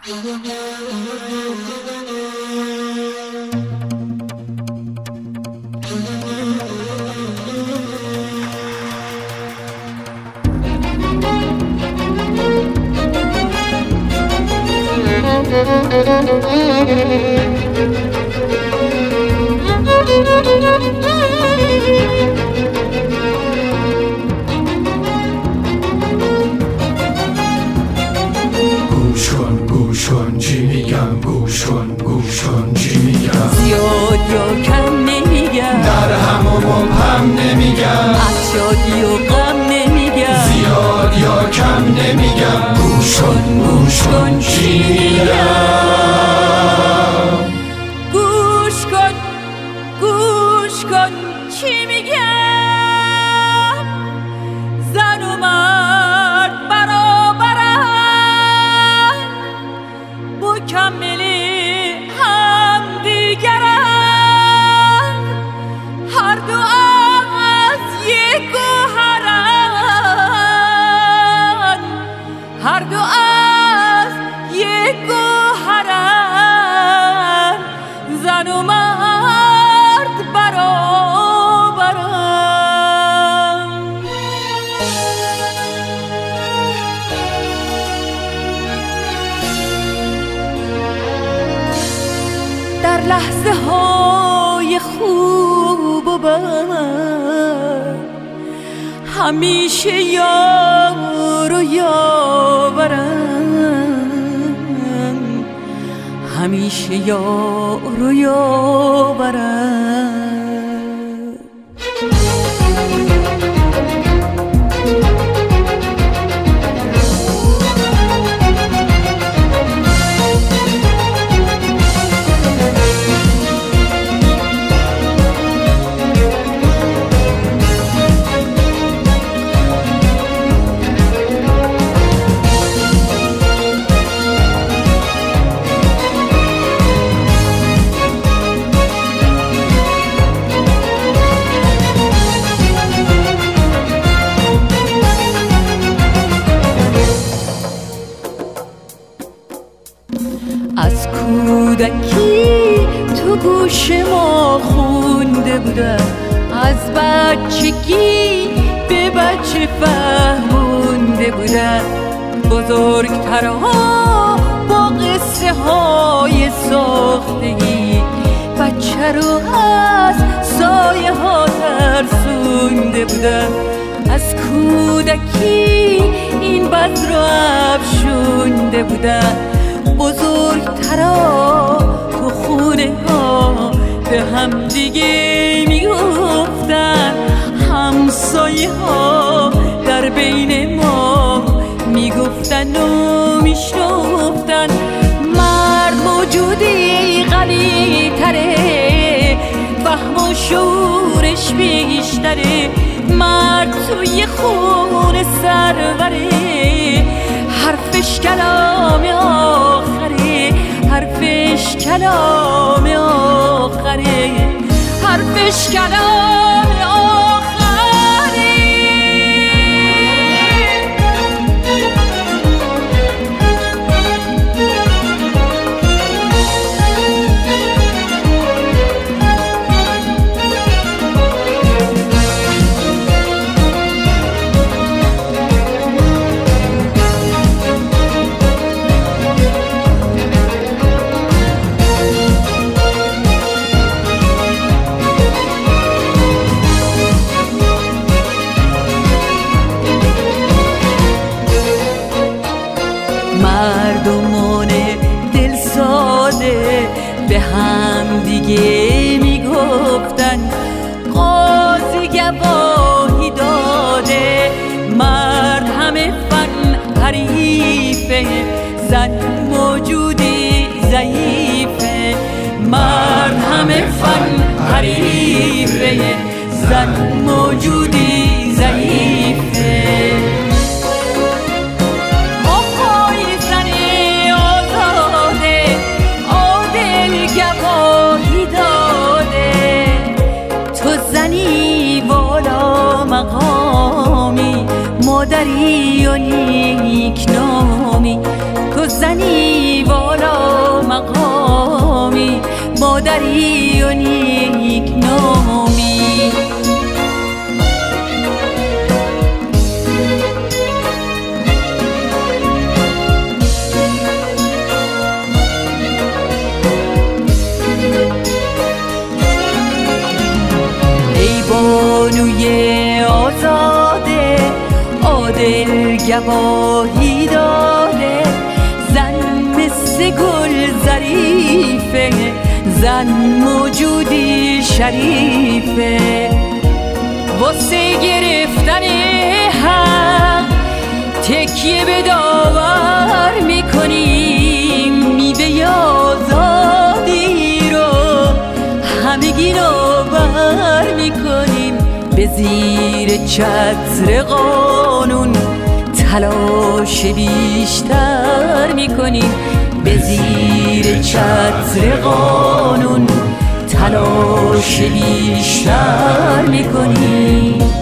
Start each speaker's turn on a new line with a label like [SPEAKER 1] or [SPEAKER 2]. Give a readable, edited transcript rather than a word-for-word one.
[SPEAKER 1] گوش کن چی میگم، گوش کن چی میگم.
[SPEAKER 2] زیاد یا کم نمیگم،
[SPEAKER 1] در هم و مبهم نمیگم،
[SPEAKER 2] از شادی و غم نمیگم.
[SPEAKER 1] زیاد یا کم نمیگم. گوش کن چی میگم.
[SPEAKER 2] گوش کن چی میگم. زن و مرد برابرن، مکملی هم دیگرن. هر دو از یک گوهرن، هر دو از یک گوهرن. زن و مرد برابرن. در لحظه های خوب و بد همیشه یار و یاورم، همیشه یار و یاورم. از کودکی تو گوش ما خونده بودم، از بچگی به بچه فهمونده بودم. بزرگترها با قصه های ساختگی بچه رو از سایه ها ترسونده بودم. از کودکی این بد رو افشونده بودم. بزرگترا تو خونه ها به هم دیگه میگفتن، همسایه ها در بین ما میگفتن و میشنفتن. مرد موجودی قوی تره، فهم و شعورش بیشتره. مرد توی خون سروره، حرفش کلام آخره، حرفش کلام آخره، حرفش کلام آخره. مردمان دل ساده به هم دیگه میگفتن، قاضی گواهی داده. مرد همه فن حریفه، زن موجودی ضعیفه. مرد همه فن حریفه، زن موجودی ضعیفه. مقامی مادری پدری و نیک نامی، تو زنی والا مقامی، مادری و نیک نامی. ای بانوی آزاده، عادل گواهی داده، زن مثل گل ظریفه، زن موجودی شریفه. واسه گرفتن حق تکیه به داور میکنیم، میوه آزادی رو همگی رو بر میکنیم. به زیر چتر قانون تلاش بیشتر میکنیم، به زیر چتر قانون تلاش بیشتر میکنیم.